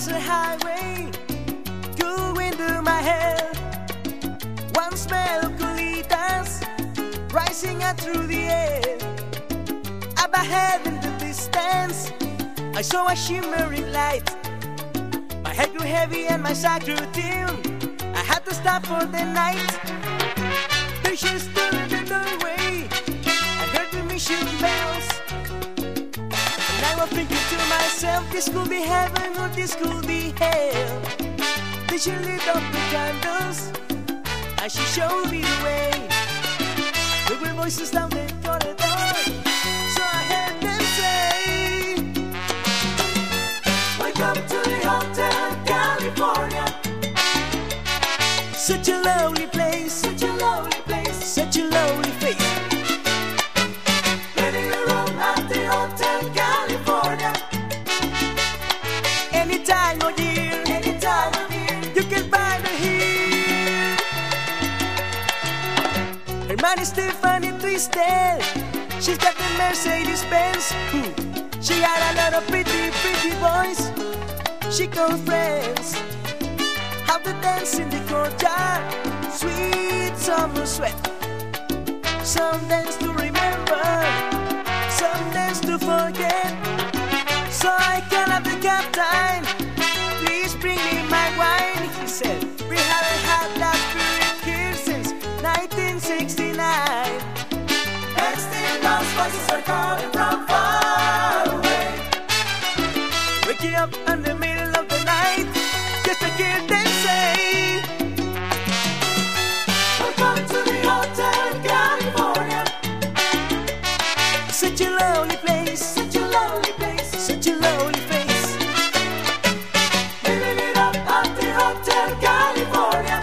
was a highway going through my head. One smell of colitas rising up through the air. Up ahead in the distance, I saw a shimmering light. My head grew heavy and my side grew dim. I had to stop for the night. There she stood in the doorway. I heard the mission bells. And I was thinking to myself, this could be heaven or this could be hell. Then she lit up the candles and she showed me the way. There were voices down the corridor, so I heard them say, welcome to the Hotel California. Such a lovely place, such a lovely place, such a lovely face. Letting you roam at the Hotel California. Any time of year, you can find her here. Her man is Stephanie Twisted. She's got the Mercedes-Benz. She had a lot of pretty, pretty boys. She calls friends. Have to dance in the courtyard. Sweet summer sweat. Some dance to remember, some dance to forget. So I call up the captain. Please bring me my wine, he said. We haven't had that spirit here since 1969. Next thing those voices are calling from far away. Waking up in the middle of the night just to hear them say, welcome to the Hotel California. Such a lovely place, such a lovely place, such a lovely face. Living it up at the Hotel California.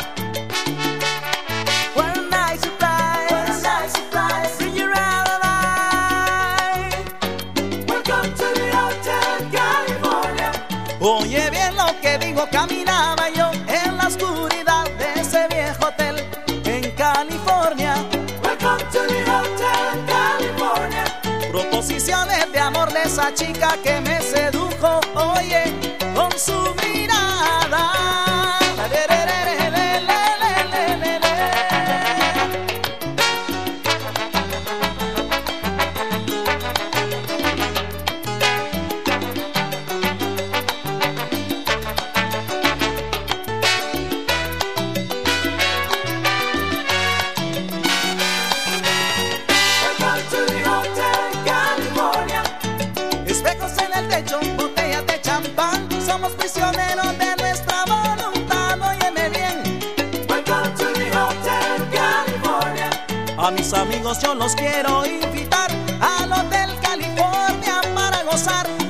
What a nice surprise, what a nice surprise. Bring you out alive. Welcome to the Hotel California. Oye bien lo que digo, caminaba yo en la oscuridad de ese viejo hotel en California. Welcome to the Hotel California. Proposiciones de amor de esa chica que me sedujo, oye, con su mirada. Welcome to the Hotel California. Espejos en el techo, botellas de champán, somos prisioneros de nuestra voluntad, óyeme bien. Welcome to the Hotel California. A mis amigos yo los quiero invitar al Hotel California para gozar